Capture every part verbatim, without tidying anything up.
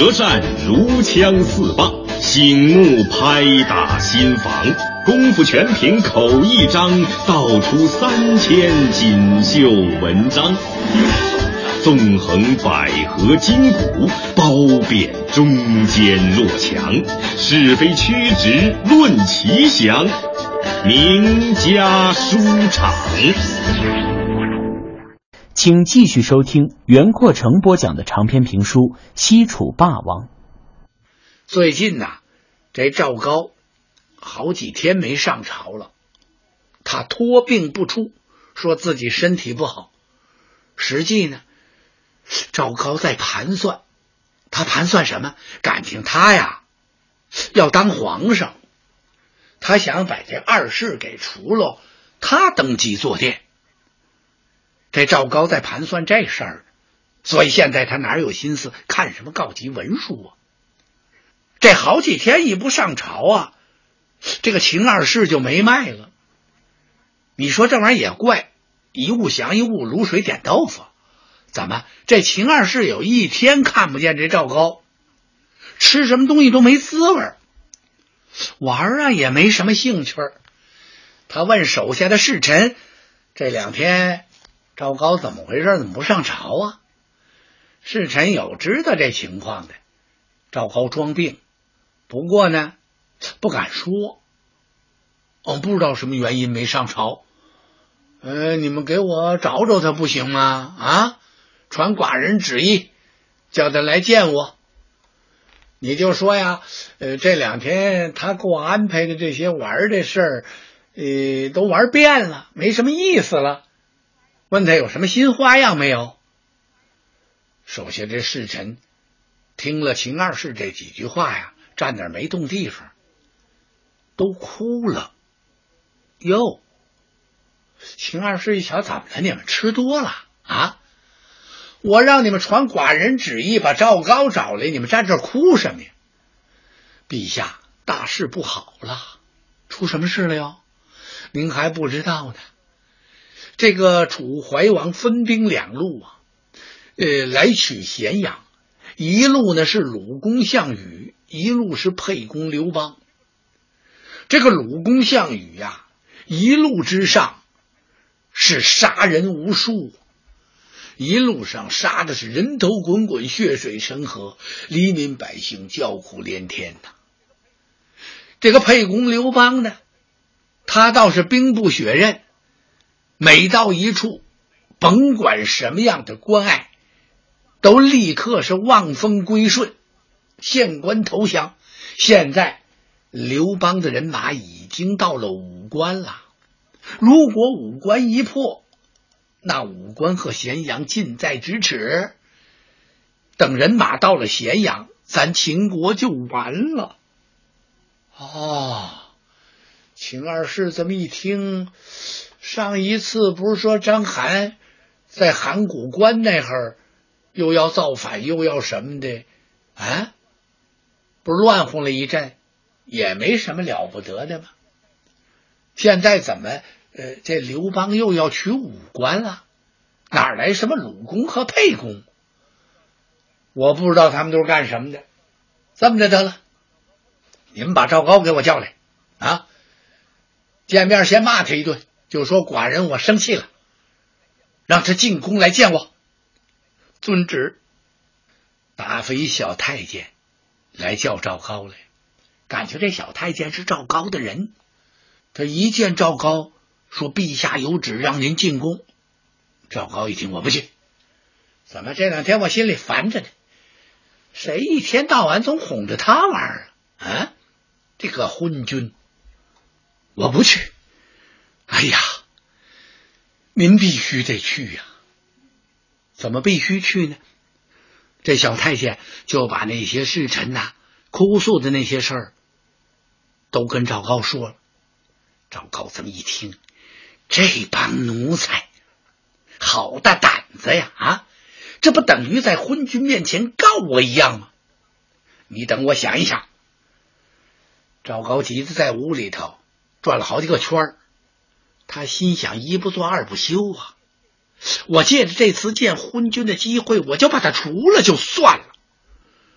舌战如枪似棒，醒目拍打心房，功夫全凭口一张，道出三千锦绣文章。纵横捭阖筋骨，褒贬中间落强，是非曲直论奇详，名家书场。 请继续收听袁阔成播讲的长篇评书《西楚霸王》。 最近呐、啊，这赵高好几天没上朝了，他托病不出，说自己身体不好。实际呢，赵高在盘算，他盘算什么？感情他呀要当皇上，他想把这二世给除了，他登基坐殿。这赵高在盘算这事儿，所以现在他哪有心思看什么告急文书啊？这好几天一不上朝啊，这个秦二世就没脉了。你说这玩意儿也怪，一物降一物，卤水点豆腐。怎么这秦二世有一天看不见这赵高，吃什么东西都没滋味，玩啊也没什么兴趣。他问手下的侍臣，这两天赵高怎么回事？怎么不上朝啊？侍臣有知道这情况的，赵高装病，不过呢不敢说，哦，不知道什么原因没上朝。呃，你们给我找找他不行吗？啊，传寡人旨意，叫他来见我。你就说呀，呃，这两天他给我安排的这些玩的事儿，呃，都玩遍了，没什么意思了。问他有什么新花样没有？手下这侍臣听了秦二世这几句话呀，站那儿没动地方，都哭了。哟，秦二世一瞧，怎么了？你们吃多了啊？我让你们传寡人旨意把赵高找来，你们站这儿哭什么呀？陛下，大事不好了。出什么事了哟？您还不知道呢。这个楚怀王分兵两路啊，呃，来取咸阳。一路呢是鲁公项羽，一路是沛公刘邦。这个鲁公项羽呀、啊，一路之上是杀人无数，一路上杀的是人头滚滚，血水成河，黎民百姓叫苦连天呐。这个沛公刘邦呢，他倒是兵不血刃，每到一处，甭管什么样的关隘，都立刻是望风归顺，献官投降。现在刘邦的人马已经到了武关了，如果武关一破，那武关和咸阳近在咫尺，等人马到了咸阳，咱秦国就完了。哦，秦二世这么一听，上一次不是说章邯在函谷关那会儿又要造反又要什么的啊，不是乱乎了一阵，也没什么了不得的吗？现在怎么呃，这刘邦又要取武关了？哪来什么鲁公和沛公？我不知道他们都是干什么的。这么着得了，你们把赵高给我叫来啊！见面先骂他一顿，就说寡人我生气了，让他进宫来见我。遵旨。打发一小太监来叫赵高来，感觉这小太监是赵高的人。他一见赵高，说陛下有旨让您进宫。赵高一听，我不去。怎么这两天我心里烦着呢？谁一天到晚总哄着他玩啊？啊，这个昏君，我不去。哎呀，您必须得去呀、啊！怎么必须去呢？这小太监就把那些侍臣呐、啊、哭诉的那些事儿都跟赵高说了。赵高这么一听，这帮奴才好大胆子呀！啊，这不等于在昏君面前告我一样吗？你等我想一想。赵高急得在屋里头转了好几个圈儿，他心想一不做二不休啊！我借着这次见昏君的机会，我就把他除了就算了。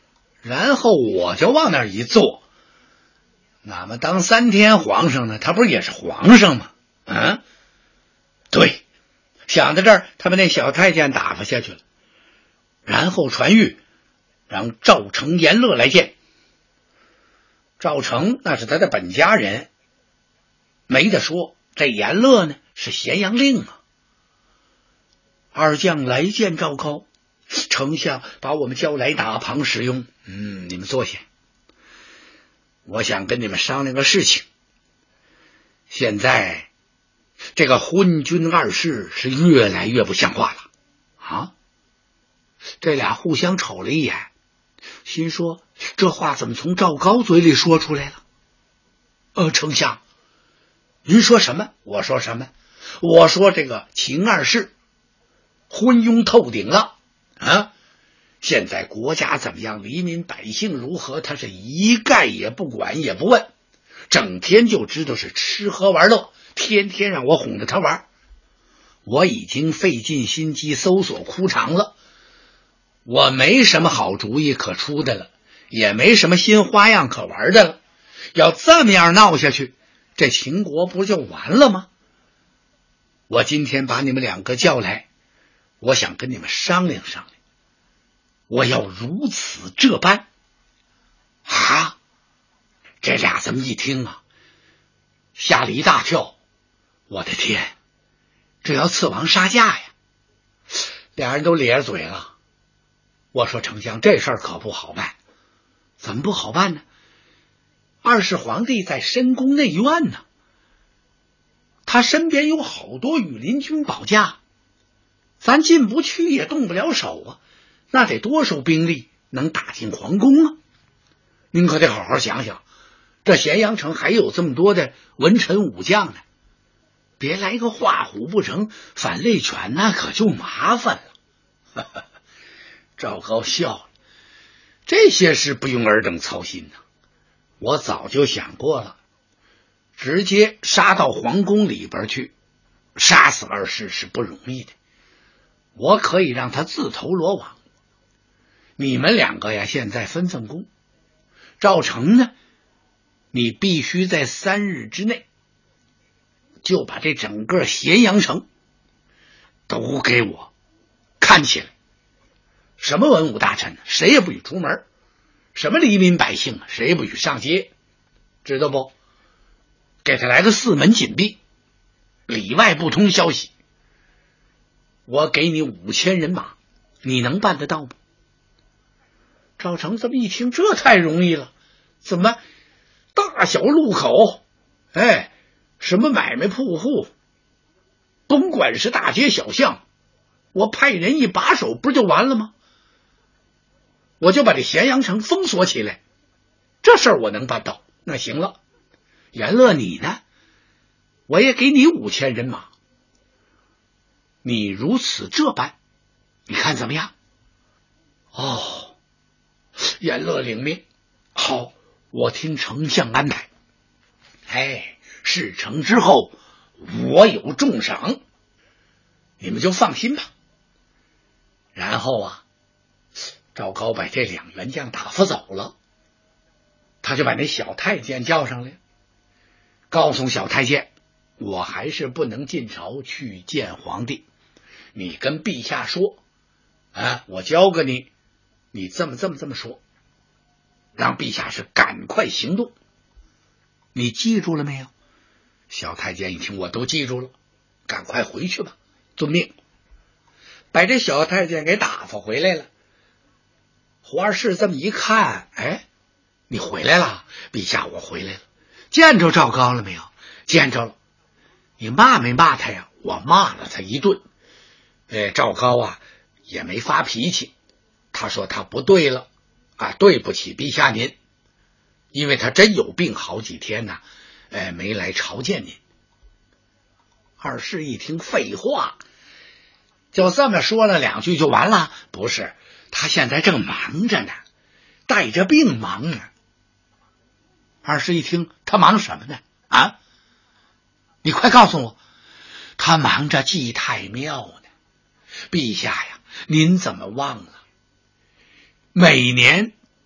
然后我就往那儿一坐。俺们当三天皇上呢，他不是也是皇上吗？嗯，对。想到这儿，他把那小太监打发下去了，然后传谕让赵成、阎乐来见。赵成那是他的本家人，没得说。这阎乐呢是咸阳令啊。二将来见赵高，丞相把我们叫来打旁使用。嗯，你们坐下，我想跟你们商量个事情。现在这个昏君二世是越来越不像话了啊！这俩互相瞅了一眼，心说这话怎么从赵高嘴里说出来了？呃，丞相，您说什么？我说什么？我说这个秦二世昏庸透顶了啊！现在国家怎么样，黎民百姓如何，他是一概也不管也不问，整天就知道是吃喝玩乐，天天让我哄着他玩。我已经费尽心机搜索枯肠了，我没什么好主意可出的了，也没什么新花样可玩的了。要这么样闹下去，这秦国不就完了吗？我今天把你们两个叫来，我想跟你们商量商量，我要如此这般。啊！这俩这么一听啊，吓了一大跳。我的天，这要刺王杀驾呀！俩人都咧着嘴了。我说丞相，这事儿可不好办。怎么不好办呢？二世皇帝在深宫内院呢，他身边有好多羽林军保驾，咱进不去也动不了手啊，那得多少兵力能打进皇宫啊？您可得好好想想，这咸阳城还有这么多的文臣武将呢，别来个画虎不成反类犬，那可就麻烦了。赵高笑了，这些事不用尔等操心呢，我早就想过了，直接杀到皇宫里边去，杀死二世是不容易的，我可以让他自投罗网。你们两个呀，现在分分工。赵成呢，你必须在三日之内就把这整个咸阳城都给我看起来。什么文武大臣谁也不许出门，什么黎民百姓谁也不许上街，知道不？给他来个四门紧闭，里外不通消息。我给你五千人马，你能办得到吗？赵成这么一听，这太容易了，怎么大小路口，哎，什么买卖铺户，甭管是大街小巷，我派人一把守不就完了吗？我就把这咸阳城封锁起来，这事儿我能办到。那行了，阎乐你呢？我也给你五千人马，你如此这般，你看怎么样？哦，阎乐领命，好，我听丞相安排。哎，事成之后我有重赏，你们就放心吧。然后啊，赵高把这两员将打发走了，他就把那小太监叫上来，告诉小太监，我还是不能进朝去见皇帝，你跟陛下说啊，我教给你，你这么这么这么说，让陛下是赶快行动。你记住了没有？小太监一听，我都记住了，赶快回去吧，遵命。把这小太监给打发回来了。胡二世这么一看，哎，你回来了？陛下，我回来了。见着赵高了没有？见着了。你骂没骂他呀？我骂了他一顿。哎，赵高啊也没发脾气，他说他不对了啊，对不起陛下您，因为他真有病，好几天呢，哎，没来朝见您。二世一听，废话，就这么说了两句就完了？不是，他现在正忙着呢，带着病忙呢。二世一听，他忙什么呢？啊，你快告诉我。他忙着祭太庙呢。陛下呀，您怎么忘了？每年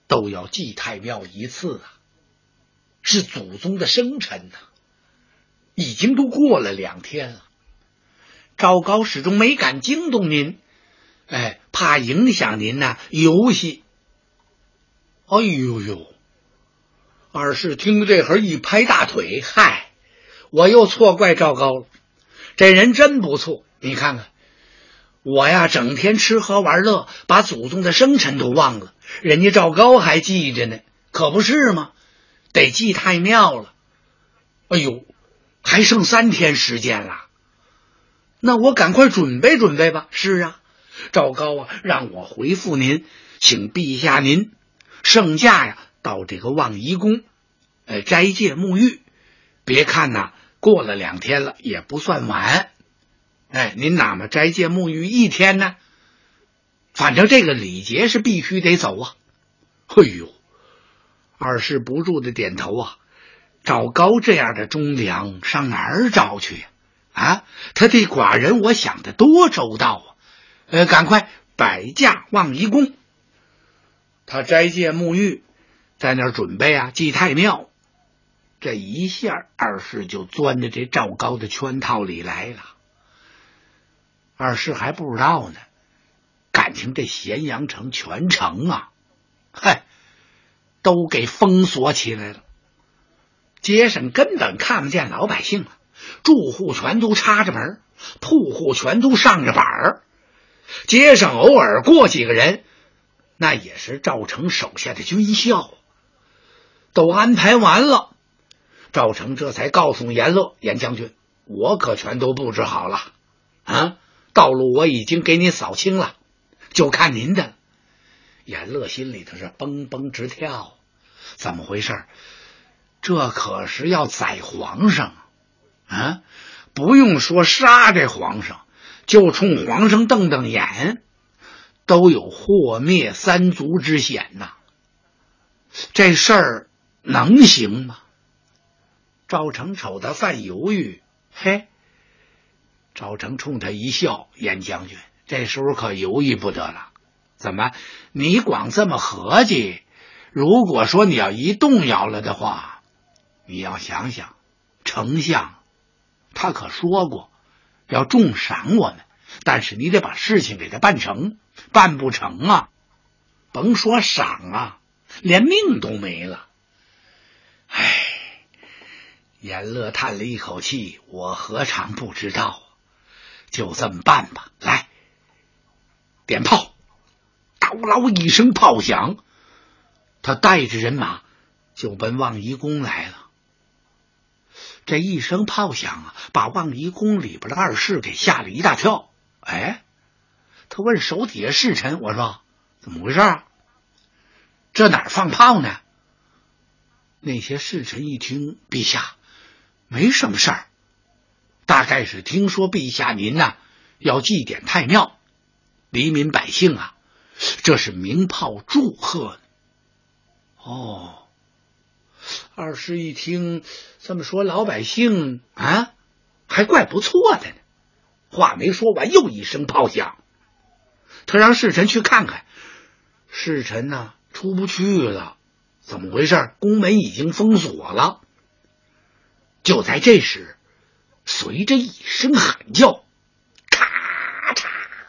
都要祭太庙一次啊，是祖宗的生辰呐、啊，已经都过了两天了。赵高始终没敢惊动您，哎，怕影响您呐游戏。哎呦呦！二世听这会儿一拍大腿，嗨，我又错怪赵高了，这人真不错。你看看我呀，整天吃喝玩乐，把祖宗的生辰都忘了，人家赵高还记着呢，可不是吗？得祭太庙了。哎呦，还剩三天时间了，那我赶快准备准备吧。是啊，赵高啊，让我回复您，请陛下您圣驾呀，到这个望夷宫，呃，斋戒沐浴。别看呐，过了两天了，也不算晚。哎，您哪么斋戒沐浴一天呢？反正这个礼节是必须得走啊。哎呦，二世不住的点头啊。赵高这样的忠良上哪儿找去呀、啊？啊，他这寡人我想的多周到啊。呃，赶快摆驾望夷宫。他斋戒沐浴，在那儿准备啊祭太庙。这一下二世就钻到这赵高的圈套里来了。二世还不知道呢，感情这咸阳城全城啊，嗨，都给封锁起来了。街上根本看不见老百姓了，住户全都插着门，铺户全都上着板儿。街上偶尔过几个人，那也是赵成手下的军校。都安排完了，赵成这才告诉阎乐：“阎将军，我可全都布置好了啊，道路我已经给你扫清了，就看您的了。”阎乐心里头是蹦蹦直跳，怎么回事？这可是要宰皇上啊！不用说杀这皇上，就冲皇上瞪瞪眼，都有祸灭三族之险呐。这事儿能行吗？赵成瞅他犯犹豫，嘿，赵成冲他一笑：“阎将军，这时候可犹豫不得了。怎么，你光这么合计？如果说你要一动摇了的话，你要想想，丞相他可说过要重赏我们，但是你得把事情给他办成，办不成啊，甭说赏啊，连命都没了。”唉，阎乐叹了一口气：“我何尝不知道，就这么办吧。来，点炮！”叨嗷一声炮响，他带着人马就奔望夷宫来了。这一声炮响啊，把望夷宫里边的二世给吓了一大跳。哎，他问手底下侍臣：“我说怎么回事啊？这哪儿放炮呢？”那些侍臣一听：“陛下，没什么事儿，大概是听说陛下您呐、啊、要祭奠太庙，黎民百姓啊，这是鸣炮祝贺呢。”哦，二世一听这么说，老百姓啊还怪不错的呢。话没说完，又一声炮响，他让侍臣去看看。侍臣呢、啊、出不去了，怎么回事？宫门已经封锁了。就在这时，随着一声喊叫，咔嚓，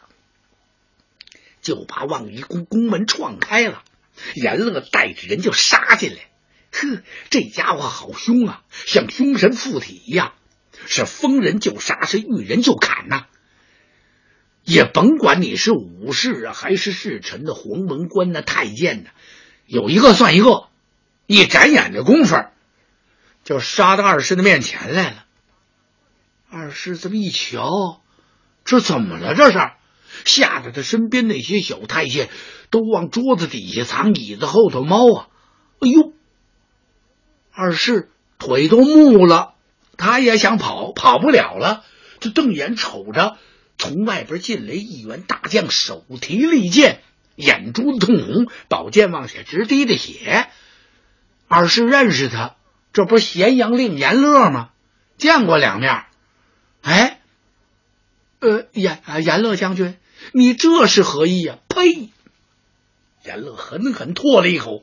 就把望夷宫宫门撞开了。阎乐带着人就杀进来。呵，这家伙好凶啊，像凶神附体一样，是逢人就杀，是遇人就砍呐、啊。也甭管你是武士啊，还是侍臣的黄门官的太监的，有一个算一个，一眨眼的功夫就杀到二世的面前来了。二世这么一瞧，这怎么了？这是吓得他身边那些小太监都往桌子底下藏，椅子后头猫啊！哎呦，二世腿都木了，他也想跑，跑不了了，就瞪眼瞅着从外边进来一员大将，手提利剑，眼珠子通红，宝剑往下直滴的血。二世认识他，这不是咸阳令阎乐吗？见过两面。哎，呃，阎啊阎乐将军，你这是何意呀、啊？呸！阎乐狠狠唾了一口，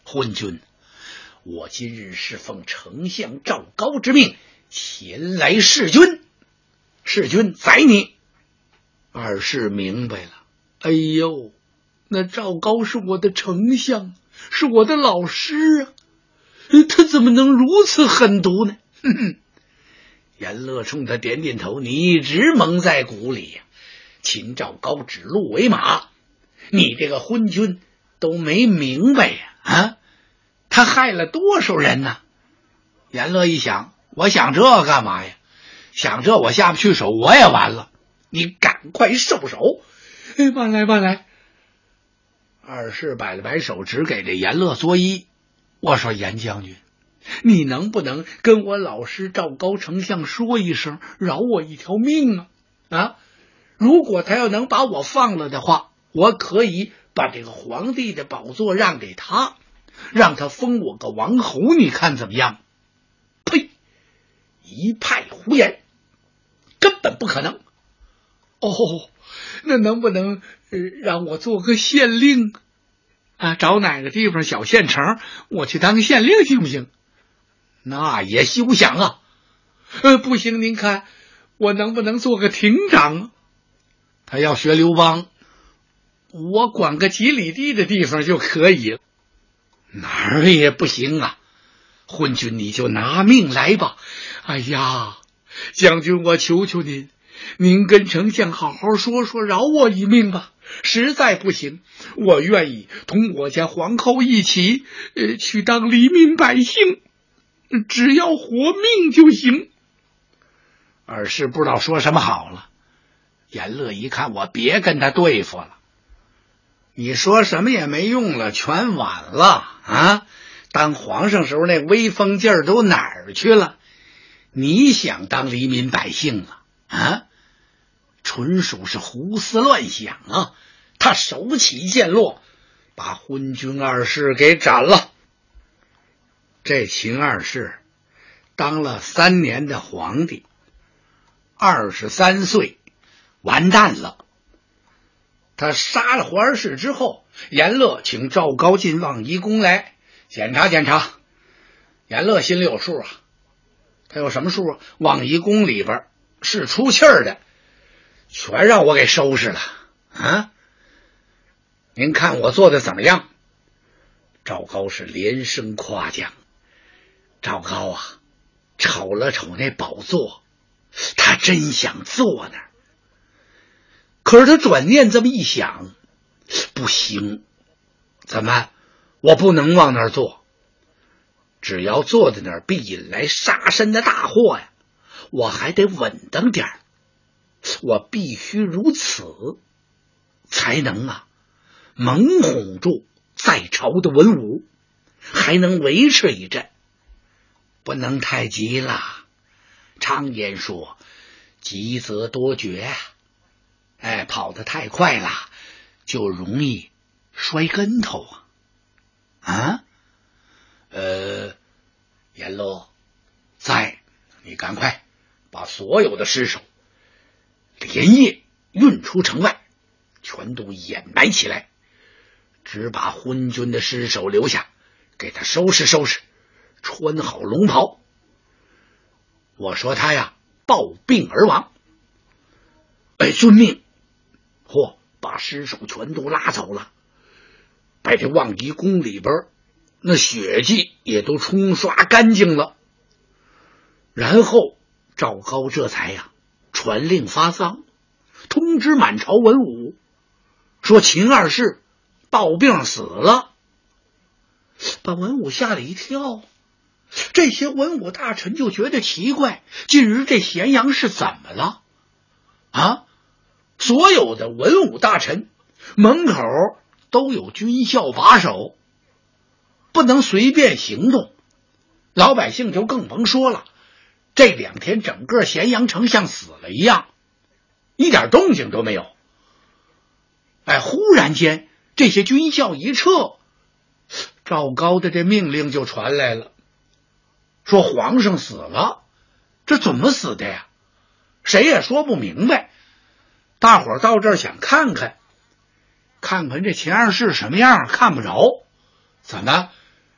昏君，我今日是奉丞相赵高之命前来弑君，弑君宰你。二世明白了，哎呦，那赵高是我的丞相，是我的老师啊，他怎么能如此狠毒呢？哼哼。严乐冲他点点头，你一直蒙在鼓里呀、啊。秦赵高指鹿为马，你这个昏君都没明白呀！啊，他害了多少人呢？严乐一想，我想这干嘛呀？想这我下不去手，我也完了。你赶快收手！哎，慢来慢来。二世摆了摆手，只给这严乐作揖。我说严将军，你能不能跟我老师赵高丞相说一声，饶我一条命啊？啊！如果他要能把我放了的话，我可以把这个皇帝的宝座让给他，让他封我个王侯，你看怎么样？呸！一派胡言，根本不可能。哦，那能不能、呃、让我做个县令啊？找哪个地方小县城，我去当县令行不行？那也休想啊！呃，不行，您看我能不能做个亭长？他要学刘邦，我管个几里地的地方就可以了。哪儿也不行啊！昏君，你就拿命来吧！哎呀，将军，我求求您，您跟丞相好好说说，饶我一命吧。实在不行，我愿意同我家皇后一起，呃，去当黎民百姓，只要活命就行。二世不知道说什么好了。严乐一看，我别跟他对付了，你说什么也没用了，全晚了啊！当皇上时候那威风劲儿都哪儿去了？你想当黎民百姓啊？啊，纯属是胡思乱想啊！他手起剑落，把昏君二世给斩了。这秦二世当了三年的皇帝，二十三岁。完蛋了！他杀了胡二世之后，严乐请赵高进望夷宫来检查检查。严乐心里有数啊，他有什么数啊？望夷宫里边是出气儿的，全让我给收拾了啊！您看我做的怎么样？赵高是连声夸奖。赵高啊，瞅了瞅那宝座，他真想坐那儿。可是他转念这么一想，不行，怎么我不能往那儿坐？只要坐在那儿必引来杀身的大祸呀！我还得稳当点儿，我必须如此，才能啊蒙哄住在朝的文武，还能维持一阵。不能太急了，常言说急则多绝啊。哎，跑得太快了，就容易摔跟头啊！啊，呃，严乐在，你赶快把所有的尸首连夜运出城外，全都掩埋起来，只把昏君的尸首留下，给他收拾收拾，穿好龙袍。我说他呀，暴病而亡。哎，遵命。嚯、哦，把尸首全都拉走了，把这望夷宫里边那血迹也都冲刷干净了。然后赵高这才呀传令发丧，通知满朝文武，说秦二世暴病死了。把文武吓了一跳，这些文武大臣就觉得奇怪，近日这咸阳是怎么了啊？所有的文武大臣门口都有军校把守，不能随便行动。老百姓就更甭说了，这两天整个咸阳城像死了一样，一点动静都没有。哎，忽然间这些军校一撤，赵高的这命令就传来了，说皇上死了。这怎么死的呀？谁也说不明白。大伙儿到这儿想看看看看这秦二世什么样，看不着。怎么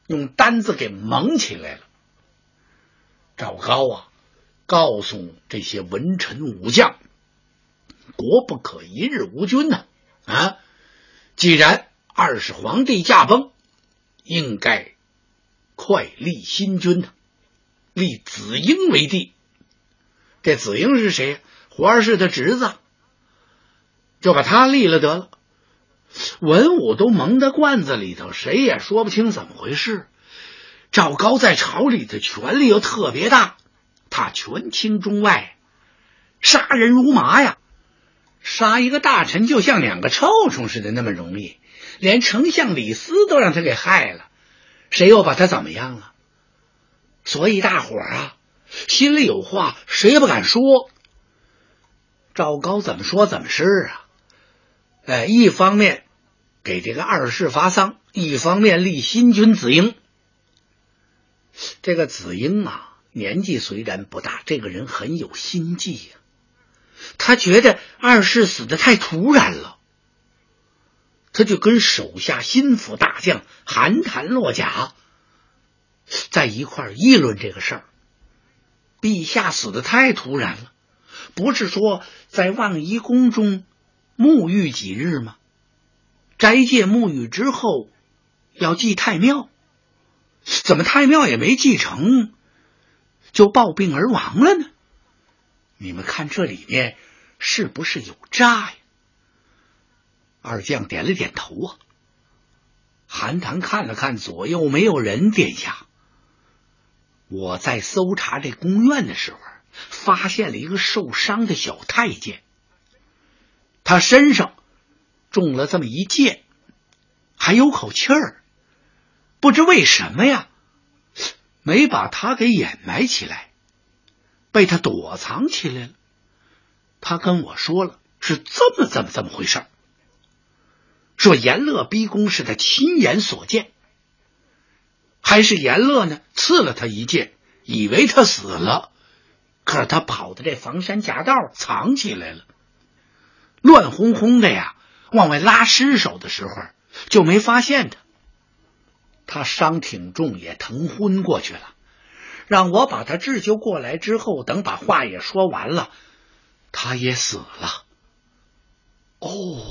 用单子给蒙起来了。赵高啊，告诉这些文臣武将，国不可一日无君呐！啊，既然二世皇帝驾崩，应该快立新君呐，立子婴为帝。这子婴是谁？胡二世的侄子，就把他立了得了。文武都蒙在罐子里头，谁也说不清怎么回事。赵高在朝里的权力又特别大，他权倾中外，杀人如麻呀。杀一个大臣就像两个臭虫似的那么容易，连丞相李斯都让他给害了，谁又把他怎么样了？所以大伙儿啊，心里有话谁也不敢说。赵高怎么说怎么是啊。哎，一方面给这个二世发丧，一方面立新君子婴。这个子婴啊，年纪虽然不大，这个人很有心计呀、啊。他觉得二世死得太突然了，他就跟手下心腹大将韩谈、骆贾在一块儿议论这个事儿。陛下死得太突然了，不是说在望夷宫中沐浴几日吗？斋戒沐浴之后要祭太庙，怎么太庙也没继承，就暴病而亡了呢？你们看这里面是不是有诈呀？二将点了点头啊。韩谈看了看左右，没有人。殿下，我在搜查这宫院的时候，发现了一个受伤的小太监，他身上中了这么一箭，还有口气儿，不知为什么呀，没把他给掩埋起来，被他躲藏起来了。他跟我说了是这么这么这么回事儿，说严乐逼宫是他亲眼所见，还是严乐呢刺了他一箭，以为他死了，可是他跑到这房山夹道藏起来了，乱哄哄的呀，往外拉尸首的时候就没发现他。他伤挺重，也疼昏过去了，让我把他治救过来之后，等把话也说完了，他也死了。哦，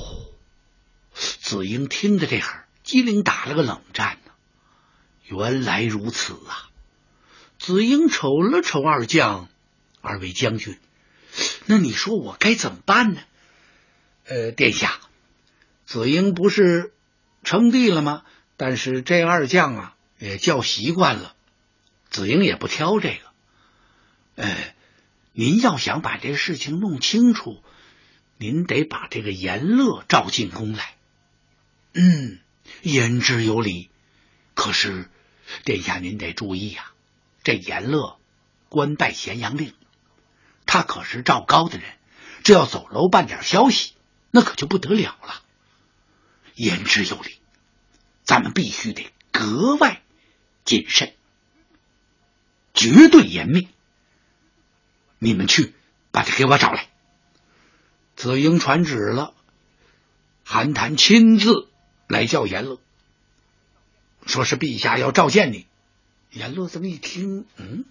子婴听着这会儿，机灵打了个冷战呢。原来如此啊！子婴瞅了瞅二将，二位将军，那你说我该怎么办呢？呃，殿下，子婴不是称帝了吗？但是这二将啊，也叫习惯了，子婴也不挑这个。呃，您要想把这事情弄清楚，您得把这个严乐召进宫来。嗯，言之有理。可是殿下您得注意啊，这严乐官拜咸阳令，他可是赵高的人，只要走漏半点消息，那可就不得了了。言之有理，咱们必须得格外谨慎，绝对严密。你们去把他给我找来。子婴传旨了，韩谈亲自来叫严乐，说是陛下要召见你。严乐这么一听，嗯，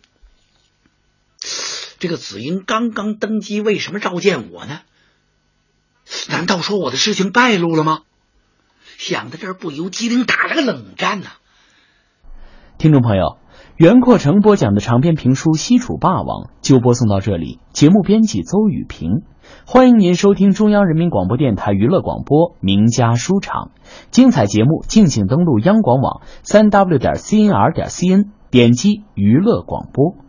这个子婴刚刚登基，为什么召见我呢？难道说我的事情败露了吗？想到这儿，不由机灵打了个冷战呢、啊。 听众朋友，袁阔成播讲的长篇评书《西楚霸王》就播送到这里。节目编辑邹雨平，欢迎您收听中央人民广播电台娱乐广播名家书场，精彩节目敬请登录央广网三 w 点 c n r 点 c n， 点击娱乐广播。